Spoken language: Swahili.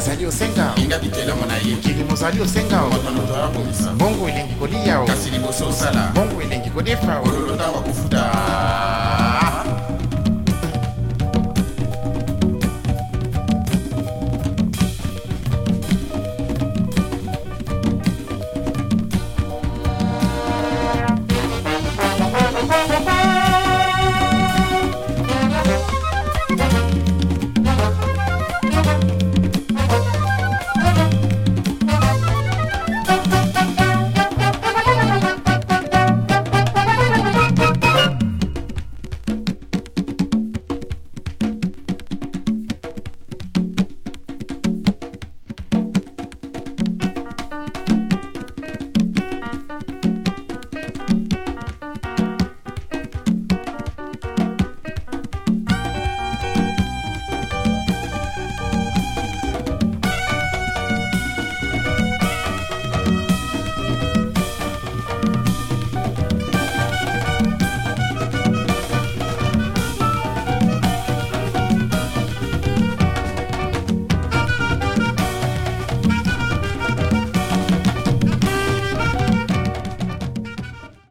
azali osenga inga bitela mona ye kili mozali osenga moto moto abongisa mbongo elengi kolia kasi liboso osala mbongo elengi kodefa